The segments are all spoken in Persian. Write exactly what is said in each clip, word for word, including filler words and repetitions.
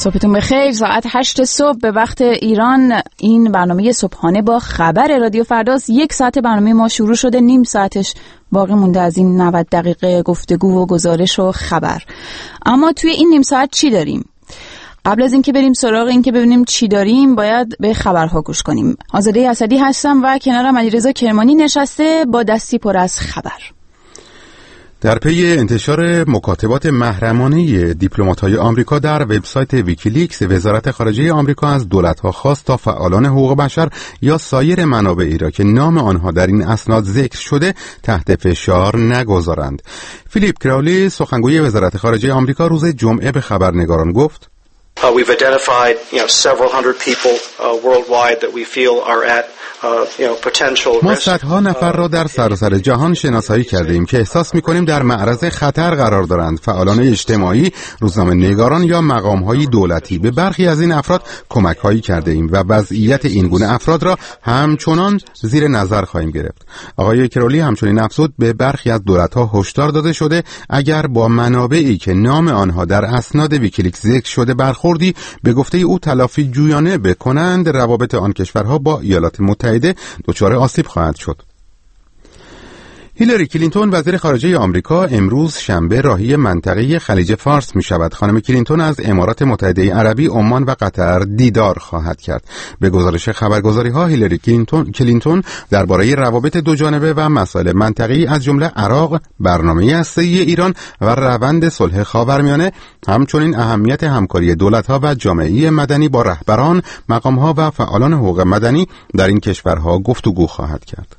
صبحتون بخیر. ساعت هشت صبح به وقت ایران این برنامه صبحانه با خبر رادیو فرداست. یک ساعت برنامه ما شروع شده، نیم ساعتش باقی مونده از این نود دقیقه گفتگو و گزارش و خبر. اما توی این نیم ساعت چی داریم؟ قبل از اینکه بریم سراغ اینکه ببینیم چی داریم، باید به خبرها گوش کنیم. آزاده اسدی هستم و کنارم علیرضا کرمانی نشسته با دستی پر از خبر. در پی انتشار مکاتبات محرمانه دیپلمات‌های آمریکا در وبسایت ویکیلیکس، وزارت خارجه آمریکا از دولت‌ها خواست تا فعالان حقوق بشر یا سایر منابعی را که نام آنها در این اسناد ذکر شده تحت فشار نگذارند. فیلیپ کراولی، سخنگوی وزارت خارجه آمریکا، روز جمعه به خبرنگاران گفت: Uh, we've identified, you know, several hundred people uh, worldwide that we feel are at uh, you know, potential risk. ما صدها نفر را در سراسر جهان شناسایی کرده ایم که احساس می‌کنیم در معرض خطر قرار دارند. فعالان اجتماعی، روزنامه‌نگاران یا مقام‌های دولتی. به برخی از این افراد کمک‌هایی کرده ایم و وضعیت این گونه افراد را همچنان زیر نظر خواهیم گرفت. آقای کرولی همچنین افزود به برخی از دولت‌ها هشدار داده شده اگر با منابعی که نام آنها در اسناد ویکیلیکس ذکر شده برخوردی به گفته او تلافی جویانه بکنند، روابط آن کشورها با ایالات متحده دچار آسیب خواهد شد. هیلاری کلینتون، وزیر خارجه آمریکا، امروز شنبه راهی منطقه خلیج فارس می شود. خانم کلینتون از امارات متحده عربی، عمان و قطر دیدار خواهد کرد. به گزارش خبرگزاری ها، هیلاری کلینتون, کلینتون درباره روابط دو جانبه و مسائل منطقه‌ای از جمله عراق، برنامه هسته‌ای ایران و روند صلح خاورمیانه، همچنین اهمیت همکاری دولت‌ها و جامعه مدنی با رهبران، مقام‌ها و فعالان حقوق مدنی در این کشورها گفتگو خواهد کرد.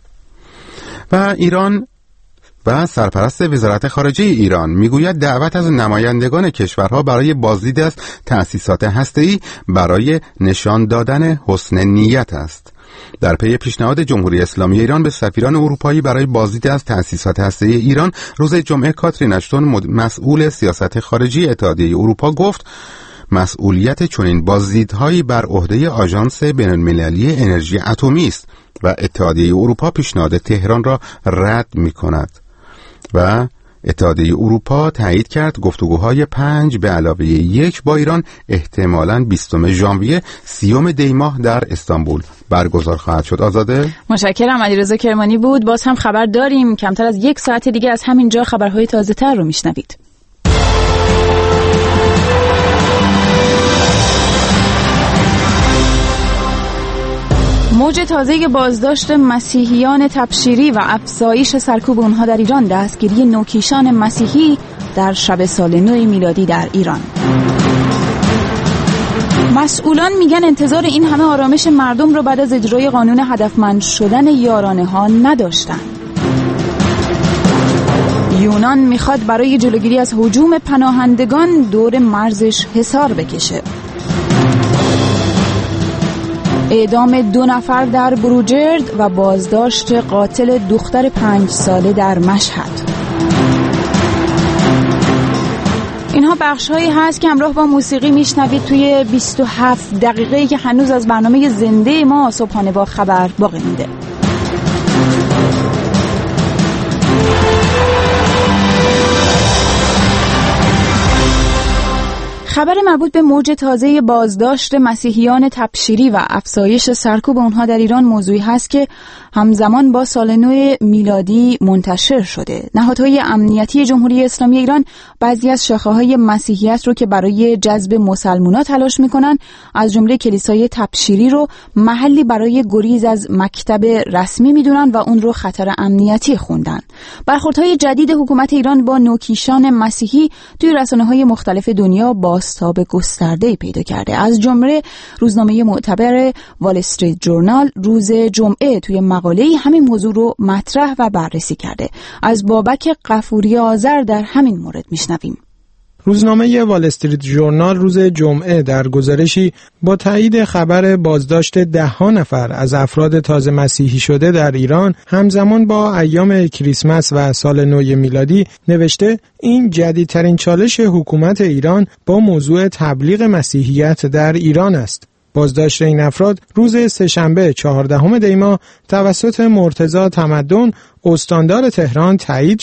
و ایران و سرپرست وزارت خارجه ایران میگوید دعوت از نمایندگان کشورها برای بازدید از تأسیسات هسته‌ای برای نشان دادن حسن نیت است. در پی پیشنهاد جمهوری اسلامی ایران به سفیران اروپایی برای بازدید از تأسیسات هسته‌ای ایران، روز جمعه کاترین اشتون، مسئول سیاست خارجی اتحادیه اروپا، گفت مسئولیت چنین بازدیدهایی بر عهده آژانس بین‌المللی انرژی اتمی است و اتحادیه اروپا پیشنهاد تهران را رد می‌کند. و اتحادیه اروپا تایید کرد گفتگوهای پنج به علاوه یک با ایران احتمالاً بیستم ژانویه سیوم دی ماه در استانبول برگزار خواهد شد. آزاده، متشکرم. علیرضا کرمانی بود. باز هم خبر داریم. کمتر از یک ساعت دیگه از همینجا خبرهای تازه‌تر رو میشنوید. موج تازه بازداشت مسیحیان تبشیری و افزایش سرکوب اونها در ایران، دستگیری نوکیشان مسیحی در شب سال نو میلادی در ایران. مسئولان میگن انتظار این همه آرامش مردم رو بعد از اجرای قانون هدفمند شدن یارانه ها نداشتن. یونان میخواد برای جلوگیری از هجوم پناهندگان دور مرزش حصار بکشه. اعدام دو نفر در بروجرد و بازداشت قاتل دختر پنج ساله در مشهد. اینها بخش‌هایی هست که همراه با موسیقی میشنوید توی بیست و هفت دقیقه‌ای که هنوز از برنامه زنده ما صبحانه با خبر باقی مونده. خبر مربوط به موج تازه بازداشت مسیحیان تبشیری و افزایش سرکوب اونها در ایران موضوعی هست که همزمان با سال نو میلادی منتشر شده. نهادهای امنیتی جمهوری اسلامی ایران بعضی از شاخه‌های مسیحیت رو که برای جذب مسلمان‌ها تلاش می‌کنن، از جمله کلیسای تبشیری رو محلی برای گریز از مکتب رسمی می‌دونن و اون رو خطر امنیتی خوندن. برخوردهای جدید حکومت ایران با نوکیشان مسیحی توی رسانه‌های مختلف دنیا بازتاب گسترده‌ای پیدا کرده. از جمله روزنامه معتبر وال استریت جورنال روز جمعه توی مقاله‌ای همین موضوع رو مطرح و بررسی کرده. از بابک غفوری آذر در همین مورد میشنویم. روزنامه وال استریت جورنال روز جمعه در گزارشی با تایید خبر بازداشت ده ها نفر از افراد تازه مسیحی شده در ایران همزمان با ایام کریسمس و سال نو میلادی نوشته این جدیدترین چالش حکومت ایران با موضوع تبلیغ مسیحیت در ایران است. بازداشت این افراد روز سه‌شنبه چهاردهم دی ماه توسط مرتضی تمدن استاندار تهران تایید شد.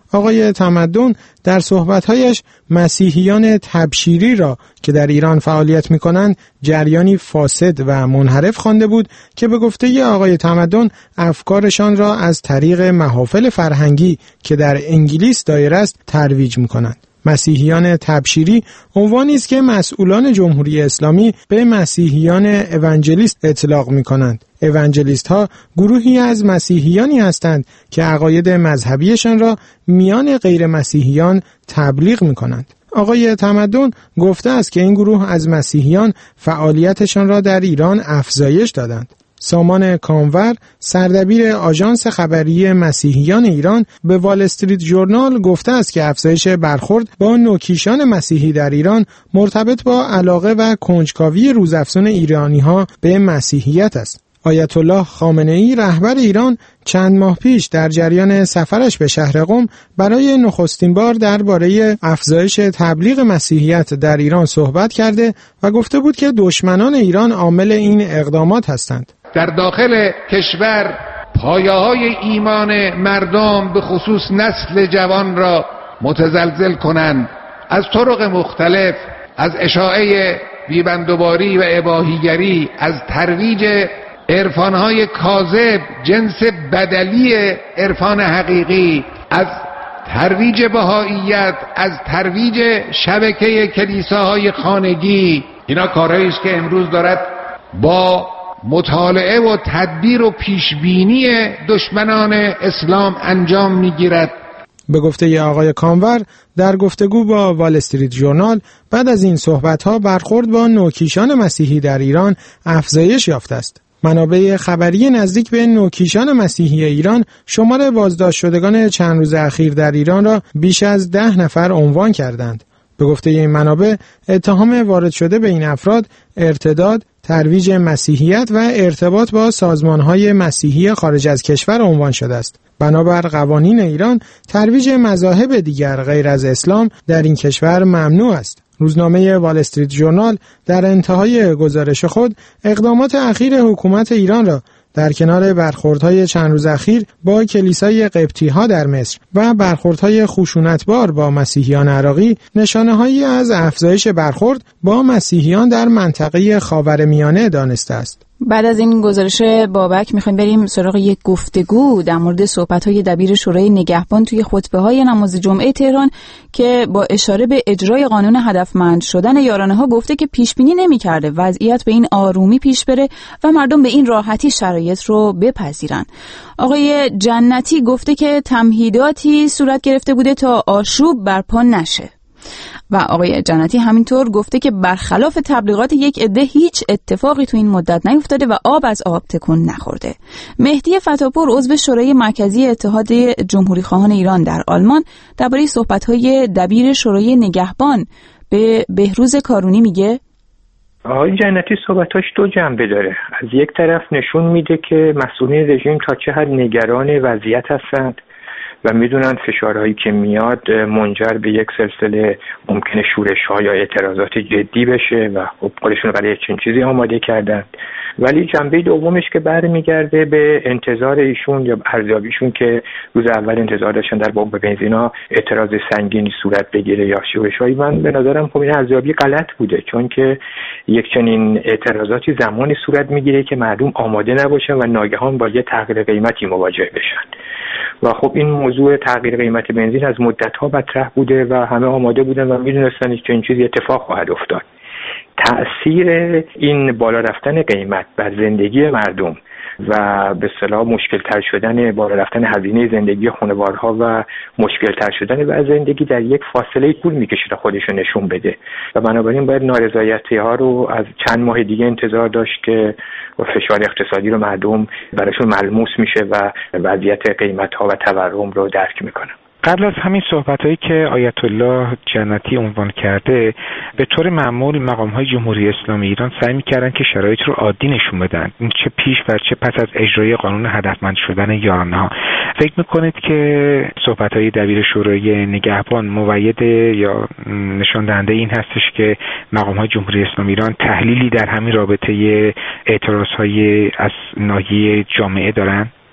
آقای تمدن در صحبت‌هایش مسیحیان تبشیری را که در ایران فعالیت می‌کنند جریانی فاسد و منحرف خوانده بود که به گفته آقای تمدن افکارشان را از طریق محافل فرهنگی که در انگلیس دایر است ترویج می‌کنند. مسیحیان تبشیری عنوانی است که مسئولان جمهوری اسلامی به مسیحیان اونجلیست اطلاق می‌کنند. اونجلیست ها گروهی از مسیحیانی هستند که عقاید مذهبیشان را میان غیر مسیحیان تبلیغ می‌کنند. آقای تمدن گفته است که این گروه از مسیحیان فعالیتشان را در ایران افزایش دادند. سامان کامور، سردبیر آژانس خبری مسیحیان ایران، به وال استریت ژورنال گفته است که افزایش برخورد با نوکیشان مسیحی در ایران مرتبط با علاقه و کنجکاوی روزافزون ایرانی‌ها به مسیحیت است. آیت الله خامنه‌ای رهبر ایران چند ماه پیش در جریان سفرش به شهر قم برای نخستین بار درباره افزایش تبلیغ مسیحیت در ایران صحبت کرده و گفته بود که دشمنان ایران عامل این اقدامات هستند. در داخل کشور پایه‌های ایمان مردم به خصوص نسل جوان را متزلزل کنند، از طرق مختلف، از اشاعه بیبندوباری و اباحیگری، از ترویج عرفان‌های کاذب جنس بدلی عرفان حقیقی، از ترویج بهائیت، از ترویج شبکه کلیساهای خانگی. اینا کارهایی است که امروز دارد با مطالعه و تدبیر و پیشبینی دشمنان اسلام انجام میگیرد. به گفته آقای کامور در گفتگو با وال استریت ژورنال، بعد از این صحبت‌ها برخورد با نوکیشان مسیحی در ایران افزایش یافته است. منابع خبری نزدیک به نوکیشان مسیحی ایران شمار بازداشت شدگان چند روز اخیر در ایران را بیش از ده نفر عنوان کردند. به گفته این منابع، اتهام وارد شده به این افراد ارتداد، ترویج مسیحیت و ارتباط با سازمان‌های مسیحی خارج از کشور عنوان شده است. بنابر قوانین ایران، ترویج مذاهب دیگر غیر از اسلام در این کشور ممنوع است. روزنامه وال استریت ژورنال در انتهای گزارش خود اقدامات اخیر حکومت ایران را در کنار برخوردهای چند روز اخیر با کلیسای قبطی‌ها در مصر و برخوردهای خشونتبار با مسیحیان عراقی نشانه‌هایی از افزایش برخورد با مسیحیان در منطقه خاورمیانه دانسته است. بعد از این گزارش بابک میخوایم بریم سراغ یک گفتگو در مورد صحبت‌های دبیر شورای نگهبان توی خطبه‌های نماز جمعه تهران که با اشاره به اجرای قانون هدفمند شدن یارانه‌ها گفته که پیش‌بینی نمی‌کرده وضعیت به این آرومی پیش بره و مردم به این راحتی شرایط رو بپذیرن. آقای جنتی گفته که تمهیداتی صورت گرفته بوده تا آشوب برپا نشه. و آقای جنتی همینطور گفته که برخلاف تبلیغات یک عده هیچ اتفاقی تو این مدت نیفتاده و آب از آب تکون نخورده. مهدی فتاپور عضو شورای مرکزی اتحاد جمهوری خواهان ایران در آلمان درباره صحبت‌های دبیر شورای نگهبان به بهروز کارونی میگه آقای جنتی صحبتاش دو جنبه داره. از یک طرف نشون میده که مسئولین رژیم تا چه حد نگران وضعیت هستند و میدونن فشارهایی که میاد منجر به یک سلسله ممکنه شورش‌ها یا اعتراضات جدی بشه و خب خودشون برای چنین چیزی آماده کردن. ولی جنبه دومش که برمیگرده به انتظار ایشون یا ارزیابیشون که روز اول انتظار داشتن در بمب بنزینا اعتراض سنگینی صورت بگیره یا شورش‌هایی. من به نظرم خب این ارزیابی غلط بوده، چون که یک چنین اعتراضاتی زمانی صورت میگیره که مردم آماده نباشن و ناگهان با یه تغییر قیمتی مواجه بشن. و خب این موضوع تغییر قیمت بنزین از مدت‌ها مطرح بوده و همه آماده بودن و می‌دونستن که این چیزی اتفاق خواهد افتاد. تأثیر این بالا رفتن قیمت بر زندگی مردم و به اصطلاح مشکل‌تر شدن بالا رفتن هزینه زندگی خانوارها و مشکل‌تر شدن و زندگی در یک فاصله طول می‌کشه تا خودش رو نشون بده و بنابراین باید نارضایتی‌ها رو از چند ماه دیگه انتظار داشت که فشار اقتصادی رو مردم براشون ملموس میشه و وضعیت قیمت‌ها و تورم رو درک میکنن. قبل از همین صحبتایی که آیت الله جنتی عنوان کرده، به طور معمول مقام‌های جمهوری اسلامی ایران سعی می‌کردن که شرایط رو عادی نشون بدن، این چه پیش و چه پس از اجرای قانون هدفمند شدن یارانه‌ها. فکر می‌کنید که صحبت‌های دبیر شورای نگهبان مؤید یا نشان دهنده این هستش که مقام‌های جمهوری اسلامی ایران تحلیلی در همین رابطه اعتراض‌های از ناحیه جامعه دارن؟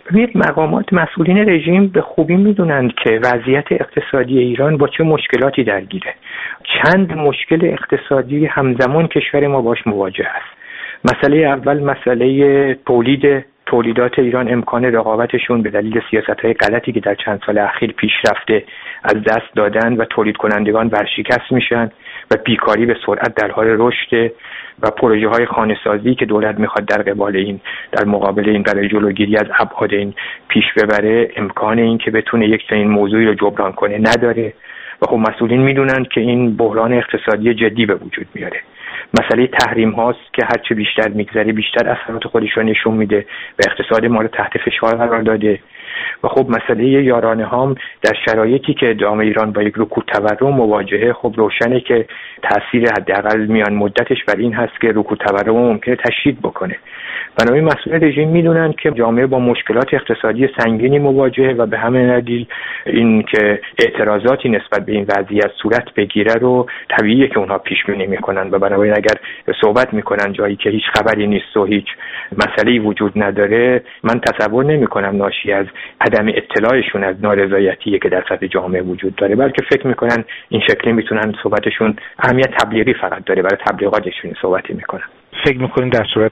ببینید مقامات مسئولین رژیم به خوبی میدونند که وضعیت اقتصادی ایران با چه مشکلاتی درگیره. چند مشکل اقتصادی همزمان کشور ما باش مواجه است. مسئله اول مسئله تولید تولیدات ایران، امکان رقابتشون به دلیل سیاست‌های غلطی که در چند سال اخیر پیش رفته از دست دادن و تولید کنندگان ورشکست میشن و بیکاری به سرعت در حال رشد و پروژه های خانه‌سازی که دولت میخواد در قبال این در مقابل این برای جلوگیری از ابعاد این پیش ببره امکان این که بتونه یک چنین موضوعی رو جبران کنه نداره و خب مسئولین میدونن که این بحران اقتصادی جدی به وجود میاره. مسئله تحریم هاست که هرچه بیشتر میگذره بیشتر اثرات خودش رو نشون میده و اقتصاد ما رو تحت فشار قرار داده و خب مسئله یارانه هام در شرایطی که جامعه ایران با یک رکود تورم مواجهه خب روشنه که تاثیر حداقل میان مدتش بر این هست که رکود تورم ممکنه تشدید بکنه. بنابراین مسئولین رژیم میدونن که جامعه با مشکلات اقتصادی سنگینی مواجهه و به همین دلیل این که اعتراضاتی نسبت به این وضعیت صورت بگیره رو طبیعیه که اونها پیش بینی میکنن و بنابراین اگر صحبت میکنن جایی که هیچ خبری نیست و هیچ مسئله‌ای وجود نداره، من تصور نمیکنم ناشی از عدم اطلاعشون از نارضایتی که در سطح جامعه وجود داره، بلکه فکر میکنن این شکلی میتونن صحبتشون اهمیت تبلیغی فقط داره، برای تبلیغاتشون صحبتی میکنن. فکر میکنیم در صورت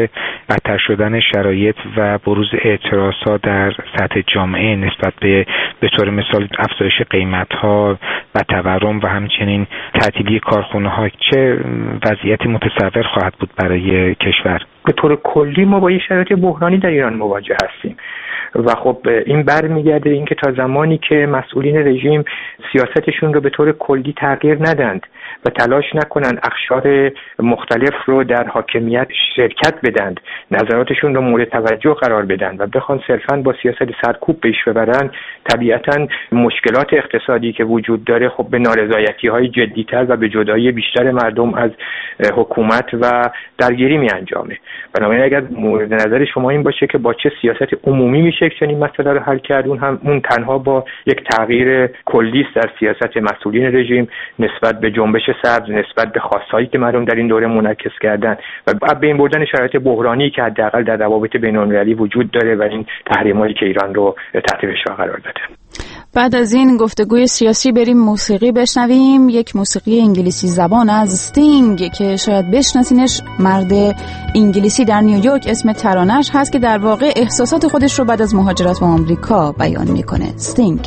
بدتر شدن شرایط و بروز اعتراضات در سطح جامعه نسبت به به طور مثال افزایش قیمت‌ها و تورم و همچنین تعطیلی کارخانه‌ها چه وضعیتی متصور خواهد بود برای کشور؟ به طور کلی ما با یه شرایط بحرانی در ایران مواجه هستیم و خب این برمیگرده اینکه تا زمانی که مسئولین رژیم سیاستشون رو به طور کلی تغییر ندند و تلاش نکنن اقشار مختلف رو در حاکمیت شرکت بدند، نظراتشون رو مورد توجه قرار بدن و بخوان صرفاً با سیاست سرکوب پیش ببرن، طبیعتاً مشکلات اقتصادی که وجود داره خب به نارضایتی‌های جدی‌تر و به جدایی بیشتر مردم از حکومت و درگیری می انجامه. بنابراین اگر مورد نظر شما این باشه که با چه سیاست عمومی میشه چنین مسئله رو حل کرد، اون هم اون تنها با یک تغییر کلی است در سیاست مسئولین رژیم نسبت به جنبش سبز، نسبت به خواستهایی که مردم در این دوره منعکس کردن و به این بردن شرایط بحرانی که حداقل در روابط بین‌المللی وجود داره و این تحریمایی که ایران رو تحت فشار قرار داده. بعد از این گفتگوی سیاسی بریم موسیقی بشنویم، یک موسیقی انگلیسی زبان از استینگ که شاید بشناسینش، مرد انگلیسی در نیویورک. اسم ترانه‌اش هست که در واقع احساسات خودش رو بعد از مهاجرت به آمریکا بیان میکنه. استینگ.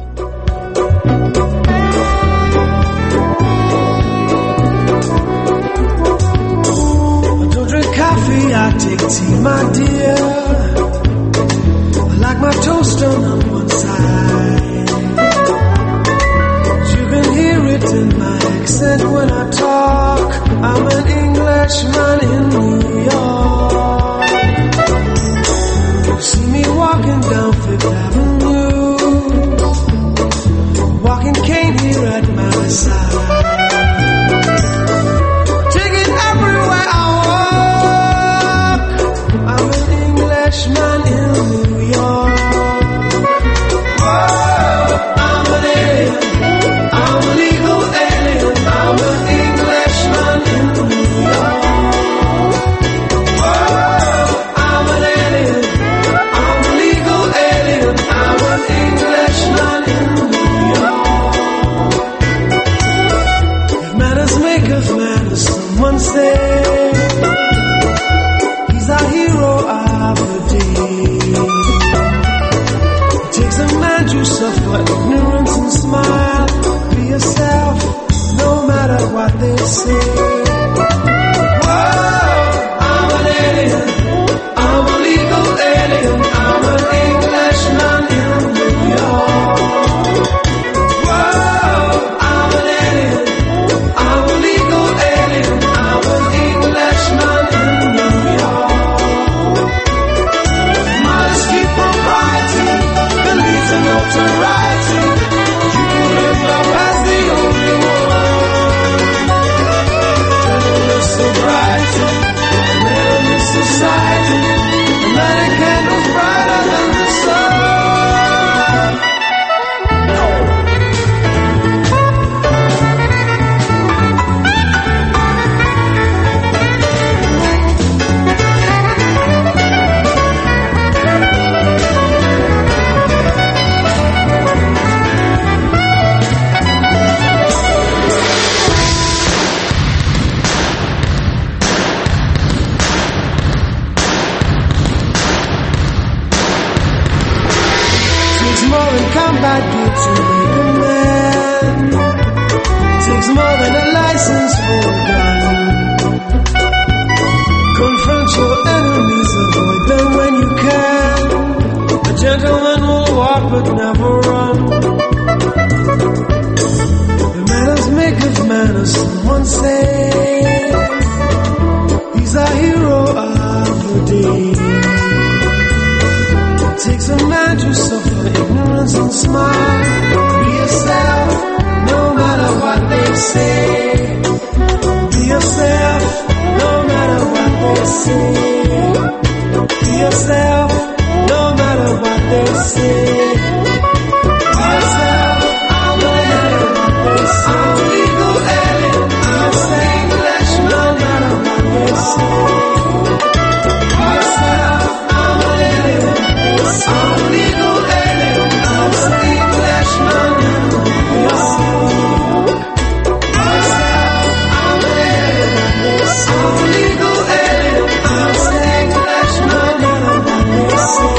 I take tea, my dear. I like my toast done on one side. You can hear it in my accent when I talk. I'm an Englishman in New York. You see me walking down Fifth Avenue, walking cane here at my side. Man in New York. Whoa, I'm an alien. I'm a legal alien. I'm an Englishman in New York. more than combat gear to make a man. Takes more than a license for a gun. Confront your enemies, avoid them when you can. A gentleman will walk but never run. The manners make of manners, someone say. He's a hero of the day. It takes a man to suffer ignorance and smile. Be yourself, no matter what they say. Be yourself, no matter what they say. Be yourself, no matter what they say. Be yourself, no matter what they say. I'm legal alien, I'm saying English, no matter what they say. Be yourself, I'm alien, I'm legal alien, I'm saying English, no matter what they say. Be yourself, I'm alien, I'm legal alien, I'm saying English, no matter what they say.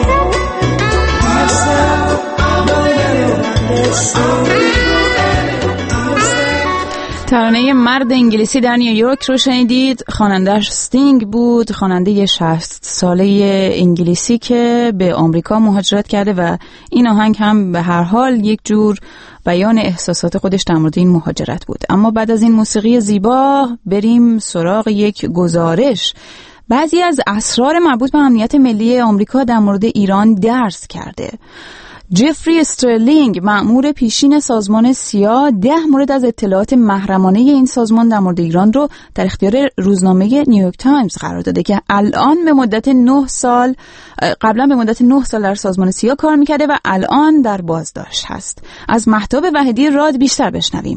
Be yourself, I'm alien, I'm legal alien, I'm saying. ترانه مرد انگلیسی در نیویورک رو شنیدید. خواننده‌اش استینگ بود، خواننده شصت ساله انگلیسی که به آمریکا مهاجرت کرده و این آهنگ هم به هر حال یک جور بیان احساسات خودش در مورد این مهاجرت بود. اما بعد از این موسیقی زیبا بریم سراغ یک گزارش. بعضی از اسرار مربوط به امنیت ملی آمریکا در مورد ایران درس کرده. جفری استرلینگ، مأمور پیشین سازمان سیا، ده مورد از اطلاعات محرمانه این سازمان در مورد ایران رو در اختیار روزنامه نیویورک تایمز قرار داده که الان به مدت نه سال قبلا به مدت نه سال در سازمان سیا کار میکرده و الان در بازداشت هست. از مهتاب وحیدی راد بیشتر بشنویم.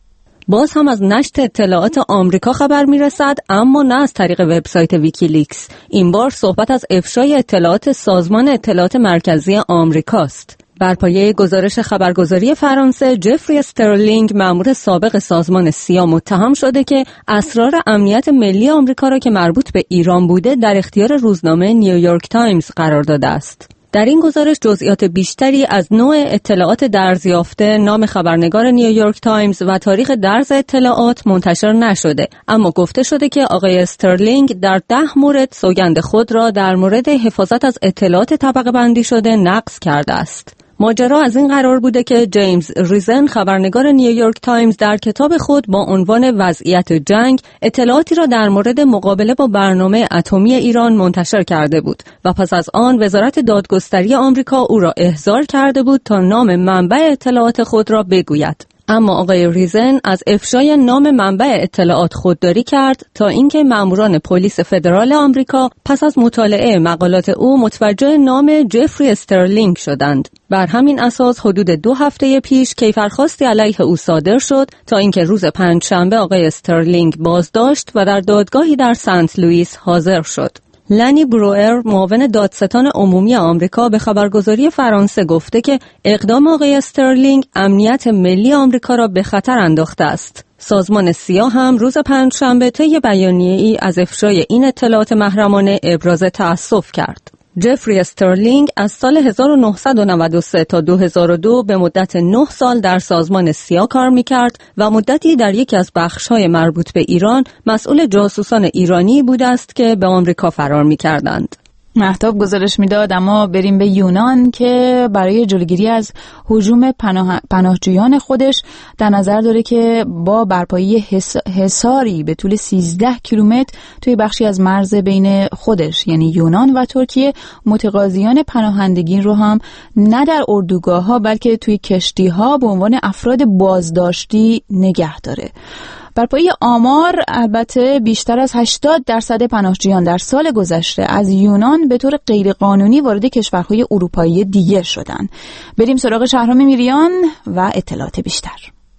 باز هم از نشر اطلاعات آمریکا خبر میرسد، اما نه از طریق وبسایت ویکیلیکس. این بار صحبت از افشای اطلاعات سازمان اطلاعات مرکزی آمریکاست. بر پایه گزارش خبرگزاری فرانسه، جفری استرلینگ، مأمور سابق سازمان سیا، متهم شده که اسرار امنیت ملی آمریکا را که مربوط به ایران بوده در اختیار روزنامه نیویورک تایمز قرار داده است. در این گزارش جزئیات بیشتری از نوع اطلاعات درزیافته، نام خبرنگار نیویورک تایمز و تاریخ درز اطلاعات منتشر نشده، اما گفته شده که آقای استرلینگ در ده مورد سوگند خود را در مورد حفاظت از اطلاعات طبقه بندی شده نقض کرده است. ماجرا از این قرار بوده که جیمز ریزن، خبرنگار نیویورک تایمز، در کتاب خود با عنوان وضعیت جنگ اطلاعاتی را در مورد مقابله با برنامه اتمی ایران منتشر کرده بود و پس از آن وزارت دادگستری آمریکا او را احضار کرده بود تا نام منبع اطلاعات خود را بگوید. اما آقای ریزن از افشای نام منبع اطلاعات خودداری کرد تا اینکه ماموران پلیس فدرال آمریکا پس از مطالعه مقالات او متوجه نام جفری استرلینگ شدند. بر همین اساس حدود دو هفته پیش کیفرخواستی علیه او صادر شد تا اینکه روز پنجشنبه آقای استرلینگ بازداشت و در دادگاهی در سنت لوئیس حاضر شد. لنی بروئر، معاون دادستان عمومی آمریکا، به خبرگزاری فرانسه گفته که اقدام آقای استرلینگ امنیت ملی آمریکا را به خطر انداخته است. سازمان سیا هم روز پنجشنبه طی بیانیه‌ای از افشای این اطلاعات محرمانه ابراز تأسف کرد. جفری استرلینگ از سال هزار و نهصد و نود و سه تا دو هزار و دو به مدت نه سال در سازمان سیا کار می‌کرد و مدتی در یکی از بخش‌های مربوط به ایران مسئول جاسوسان ایرانی بوده است که به آمریکا فرار می‌کردند. مهتاب گزارش میداد. اما بریم به یونان که برای جلوگیری از هجوم پناه... پناهجویان خودش در نظر داره که با برپایی حس... حصاری به طول سیزده کیلومتر توی بخشی از مرز بین خودش یعنی یونان و ترکیه متقاضیان پناهندگی رو هم نه در اردوگاه ها بلکه توی کشتی ها به عنوان افراد بازداشتی نگه داره. بر پایه آمار البته بیشتر از هشتاد درصد پناهجویان در سال گذشته از یونان به طور غیرقانونی وارد کشورهای اروپایی دیگه شدند. بریم سراغ شهرام میریان و اطلاعات بیشتر.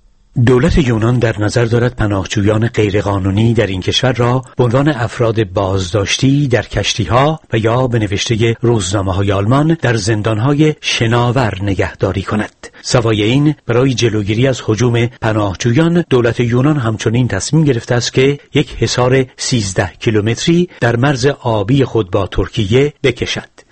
دولت یونان در نظر دارد پناهجویان غیرقانونی در این کشور را به عنوان افراد بازداشتی در کشتی‌ها و یا به نوشته روزنامه‌های آلمان در زندان‌های شناور نگهداری کند. سوای این، برای جلوگیری از هجوم پناهجویان، دولت یونان همچنین تصمیم گرفته است که یک حصار سیزده کیلومتری در مرز آبی خود با ترکیه بکشد.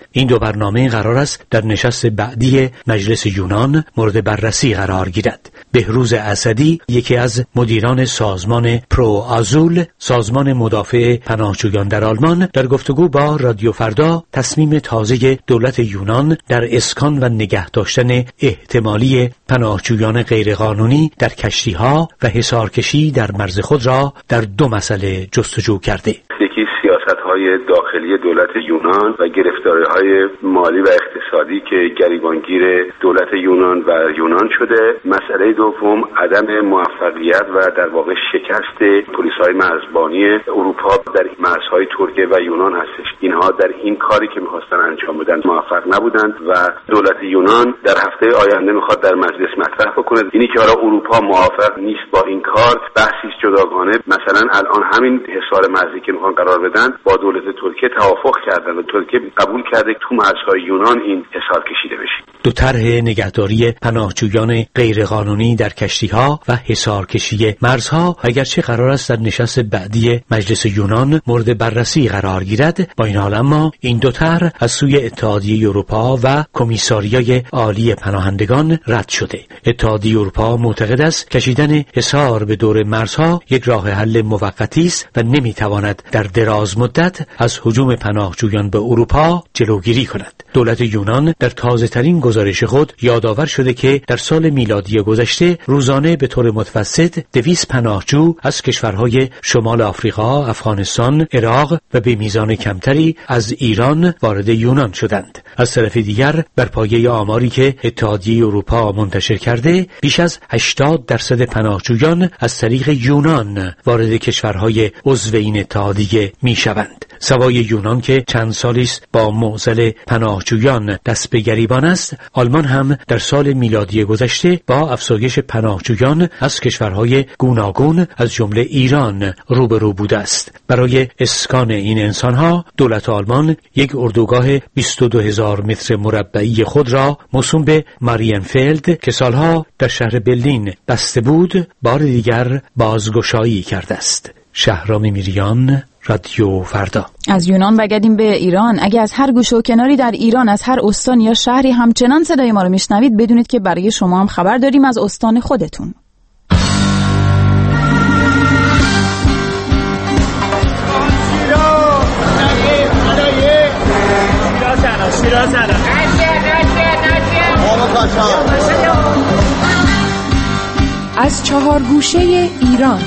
این دو برنامه قرار است در نشست بعدی مجلس یونان مورد بررسی قرار گیرد. بهروز اسدی، یکی از مدیران سازمان پرو آزول، سازمان مدافع پناهجویان در آلمان، در گفتگو با رادیو فردا تصمیم تازه دولت یونان در اسکان و نگه داشتن احتمالی پناهجویان غیرقانونی در کشتی‌ها و حصارکشی در مرز خود را در دو مسئله جستجو کرده. یکی سیاست‌های داخلی دولت یونان و گرفتاری‌های مالی و اقتصادی که گریبانگیر دولت یونان و یونان شده. مسئله دوم عدم موفقیت و در واقع شکست پلیس‌های مرزبانی اروپا در مرزهای ترکیه و یونان هستش. اینها در این کاری که می‌خواستن انجام بدن موفق نبودند و دولت یونان در هفته آینده می‌خواد در مجلس مطرح بکنه. اینی که حالا اروپا موافق نیست با این کار بحثی جداگانه. مثلا الان همین حصار مرزی که می‌خوان قرار بدن با دولت ترکیه توافق کردن و ترکیه قبول کرده تو مرزهای یونان این حصار کشیده بشه. دو طرح نگهداری پناهجویان غیرقانونی در کشتی‌ها و حصارکشی مرزها اگرچه قرار است در نشست بعدی مجلس یونان مورد بررسی قرار گیرد، با این حال اما این دو طرح از سوی اتحادیه اروپا و کمیساریای عالی پناهندگان رد شده. اتحادیه اروپا معتقد است کشیدن حصار به دور مرزها یک راه حل موقتی است و نمی‌تواند در دراز مدت از هجوم پناهجویان به اروپا جلوگیری کند. دولت یونان در تازه‌ترین گزارش خود یادآور شده که در سال میلادی گذشته روزانه به طور متوسط دویست پناهجو از کشورهای شمال آفریقا، افغانستان، عراق و به میزان کمتری از ایران وارد یونان شدند. از طرف دیگر بر پایه آماری که اتحادیه اروپا منتشر کرده، بیش از هشتاد درصد پناهجویان از طریق یونان وارد کشورهای عضو این اتحادیه میشوند. سوای یونان که چند سالی است با معضل پناهجویان دست به گریبان است، آلمان هم در سال میلادی گذشته با افزایش پناهجویان از کشورهای گوناگون از جمله ایران روبرو بوده است. برای اسکان این انسانها دولت آلمان یک اردوگاه بیست و دو هزار متر مربعی خود را موسوم به ماریانفلد که سالها در شهر برلین بسته بود بار دیگر بازگشایی کرده است. شهرام میریان، رادیو فردا. از یونان بگردیم به ایران. اگه از هر گوشه و کناری در ایران از هر استان یا شهری همچنان صدای ما رو میشنوید، بدونید که برای شما هم خبر داریم از استان خودتون. از چهار گوشه ایران.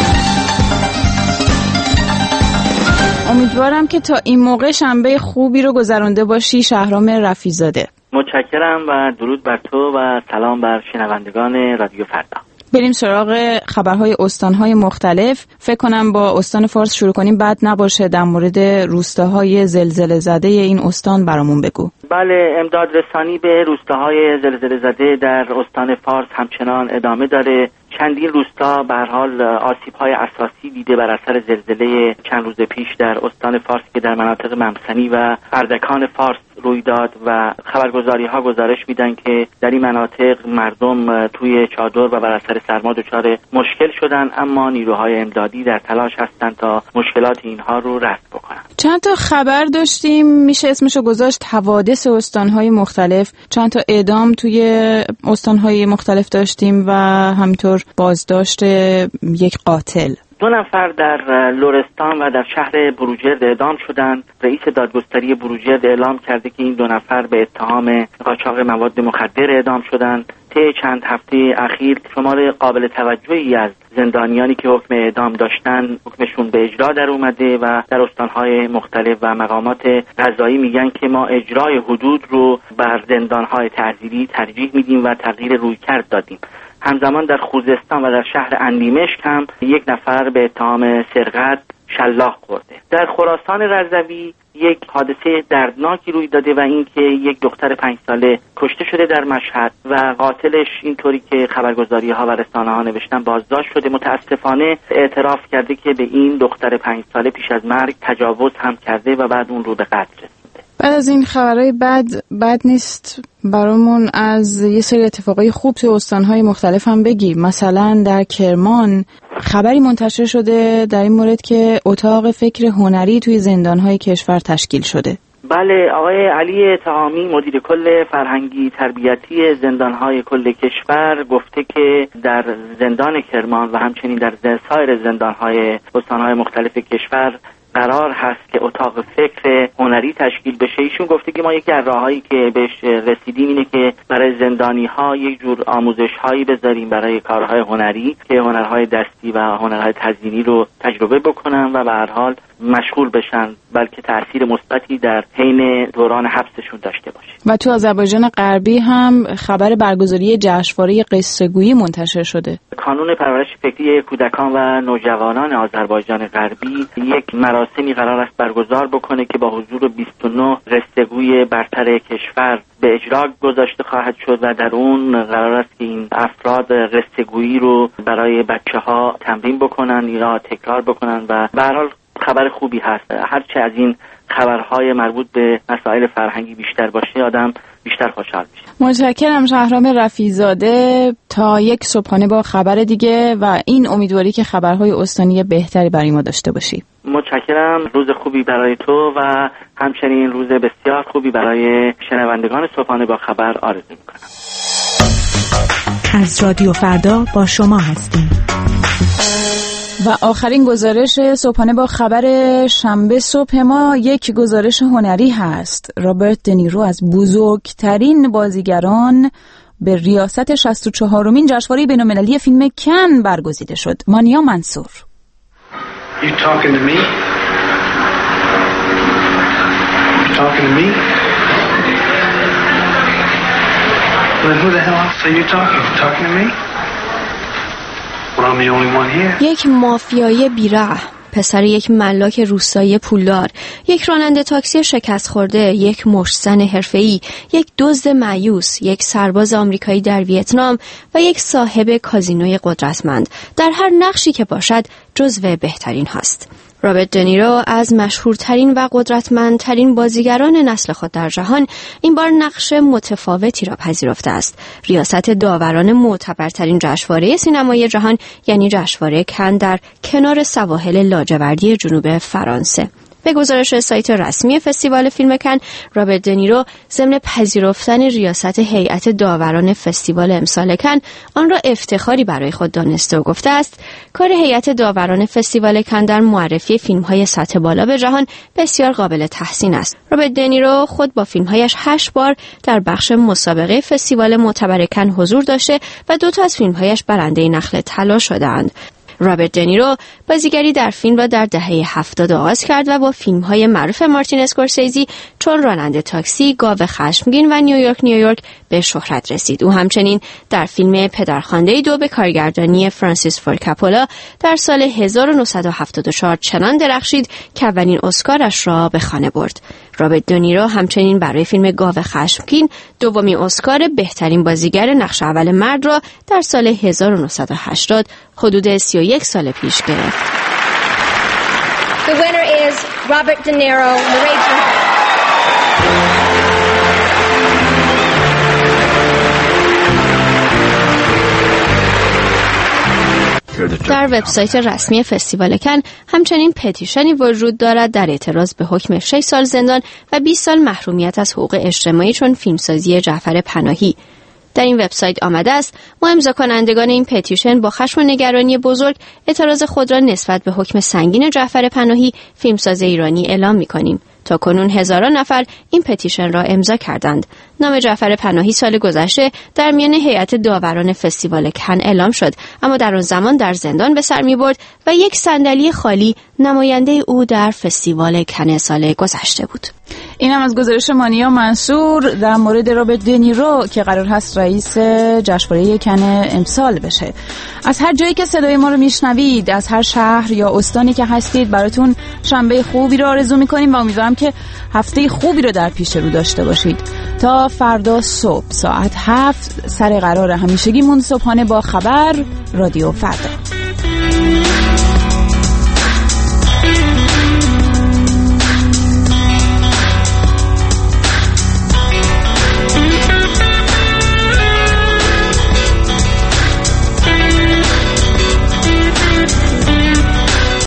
امیدوارم که تا این موقع شنبه خوبی رو گذرانده باشی شهرام رفیع‌زاده. متشکرم و درود بر تو و سلام بر شنوندگان رادیو فردا. بریم سراغ خبرهای استانهای مختلف. فکر کنم با استان فارس شروع کنیم، بد نباشه در مورد روستاهای زلزله زده این استان برامون بگو. بله، امداد رسانی به روستاهای زلزله زده در استان فارس همچنان ادامه داره. چندین روستا به هر حال آسیب‌های اساسی دیده بر اثر زلزله چند روز پیش در استان فارس که در مناطق ممسنی و اردکان فارس روی داد و خبرگزاری‌ها گزارش میدن که در این مناطق مردم توی چادر و بر اثر سرما دچار مشکل شدن، اما نیروهای امدادی در تلاش هستند تا مشکلات اینها رو رفع بکنن. چند تا خبر داشتیم، میشه اسمشو گذاشت حوادث استان‌های مختلف. چند تا اعدام توی استان‌های مختلف داشتیم و همینطور بازداشت یک قاتل. دو نفر در لرستان و در شهر بروجرد اعدام شدند. رئیس دادگستری بروجرد اعلام کرده که این دو نفر به اتهام قاچاق مواد مخدر اعدام شدند. طی چند هفته اخیر شمار قابل توجهی از زندانیانی که حکم اعدام داشتن حکمشون به اجرا در اومده و در استانهای مختلف و مقامات قضایی میگن که ما اجرای حدود رو بر زندانهای تعزیری ترجیح میدیم و تغییر رویکرد دادیم. همزمان در خوزستان و در شهر اندیمشک هم یک نفر به اتهام سرقت شلاق خورده. در خراسان رضوی یک حادثه دردناکی روی داده و اینکه یک دختر پنج ساله کشته شده در مشهد و قاتلش اینطوری که خبرگزاری‌ها و رسانه‌ها نوشتن بازداشت شده. متاسفانه اعتراف کرده که به این دختر پنج ساله پیش از مرگ تجاوز هم کرده و بعد اون رو به قتل رسونده. بعد از این خبرهای بد بد نیست برامون از یه سری اتفاقای خوب تو استانهای مختلف هم بگی. مثلا در کرمان خبری منتشر شده در این مورد که اتاق فکر هنری توی زندانهای کشور تشکیل شده. بله، آقای علی تهامی مدیر کل فرهنگی تربیتی زندانهای کل کشور گفته که در زندان کرمان و همچنین در سایر زندانهای استانهای مختلف کشور قرار هست که اتاق فکر هنری تشکیل بشه. ایشون گفته که ما یکی از راههایی که بهش رسیدیم اینه که برای زندانی‌ها یک جور آموزش‌هایی بذاریم برای کارهای هنری که هنرهای دستی و هنرهای تزیینی رو تجربه بکنن و به هر حال مشغول بشن، بلکه تأثیر مثبتی در حین دوران حبسشون داشته باشه. و تو آذربایجان غربی هم خبر برگزاری جشنواره قصه‌گویی منتشر شده. کانون پرورش فکری کودکان و نوجوانان آذربایجان غربی یک مراسمی قرار است برگزار بکنه که با حضور بیست و نه قصه‌گوی برتر کشور به اجرا گذاشته خواهد شد و در اون قرار است که این افراد قصه‌گویی رو برای بچه‌ها تمرین بکنن یا تکرار بکنن و به هر حال خبر خوبی هست. هرچه از این خبرهای مربوط به مسائل فرهنگی بیشتر باشه آدم بیشتر خوشحال میشه. متشکرم شهرام رفیع‌زاده. تا یک صبحانه با خبر دیگه و این امیدواری که خبرهای استانی بهتری برای ما داشته باشی. متشکرم. روز خوبی برای تو و همچنین روز بسیار خوبی برای شنوندگان صبحانه با خبر آرزو میکنم. از رادیو فردا با شما هستیم. و آخرین گزارش صبحانه با خبر شنبه صبح ما یک گزارش هنری هست. رابرت دنیرو از بزرگترین بازیگران به ریاست شصت و چهارمین جشنواره بین‌المللی فیلم کن برگزیده شد. مانیا منصور. You talking to me? You talking to me? Well, who the hell else are you talking? You talking to me? Well, I'm the only one here. یک مافیای بیرحم، پسر یک ملاک روستایی پولدار، یک راننده تاکسی شکست خورده، یک مشتزن حرفه‌ای، یک دزد مایوس، یک سرباز آمریکایی در ویتنام و یک صاحب کازینوی قدرتمند. در هر نقشی که باشد جزو بهترین هاست. رابرت دنیرو از مشهورترین و قدرتمندترین بازیگران نسل خود در جهان این بار نقش متفاوتی را پذیرفته است. ریاست داوران معتبرترین جشنواره سینمایی جهان یعنی جشنواره کن در کنار سواحل لاجوردی جنوب فرانسه. به گزارش سایت رسمی فستیوال فیلم کن، رابرت دنیرو ضمن پذیرفتن ریاست هیئت داوران فستیوال امسال کن آن را افتخاری برای خود دانسته و گفته است کار هیئت داوران فستیوال کن در معرفی فیلم‌های سطح بالا به جهان بسیار قابل تحسین است. رابرت دنیرو خود با فیلم‌هایش هشت بار در بخش مسابقه فستیوال معتبر کن حضور داشته و دو تا از فیلم‌هایش برنده نخل طلا شده‌اند. رابرت دنیرو بازیگری در فیلم را در دهه هفتاد آغاز کرد و با فیلم‌های معروف مارتین اسکورسیزی چون راننده تاکسی، گاو خشمگین و نیویورک نیویورک به شهرت رسید. او همچنین در فیلم پدرخوانده دو به کارگردانی فرانسیس فورد کاپولا در سال هزار و نهصد و هفتاد و چهار چنان درخشید که اولین اسکارش را به خانه برد. رابرت دنیرو همچنین برای فیلم گاو خشمگین دومین اسکار بهترین بازیگر نقش اول مرد را در سال هزار و نهصد و هشتاد حدود سی و یک سال پیش گرفت. The winner is Robert De Niro. در وبسایت رسمی فستیوال کن همچنین پتیشنی وجود دارد در اعتراض به حکم شش سال زندان و بیست سال محرومیت از حقوق اجتماعی چون فیلمسازی جعفر پناهی. در این وبسایت آمده است ما امضا کنندگان این پتیشن با خشم و نگرانی بزرگ اعتراض خود را نسبت به حکم سنگین جعفر پناهی فیلمساز ایرانی اعلام می‌کنیم. تا کنون هزاران نفر این پتیشن را امضا کردند. نام جعفر پناهی سال گذشته در میان هیئت داوران فستیوال کن اعلام شد، اما در آن زمان در زندان به سر می‌برد و یک صندلی خالی نماینده او در فستیوال کن سال گذشته بود. این هم از گزارش مانیا منصور در مورد رابرت دنیرو که قرار هست رئیس جشنواره کن امسال بشه. از هر جایی که صدای ما رو میشنوید، از هر شهر یا استانی که هستید، براتون شنبه خوبی رو آرزو میکنیم و امیدوارم که هفته خوبی رو در پیش رو داشته باشید. تا فردا صبح ساعت هفت سر قرار همیشگیمون صبحانه با خبر رادیو فردا.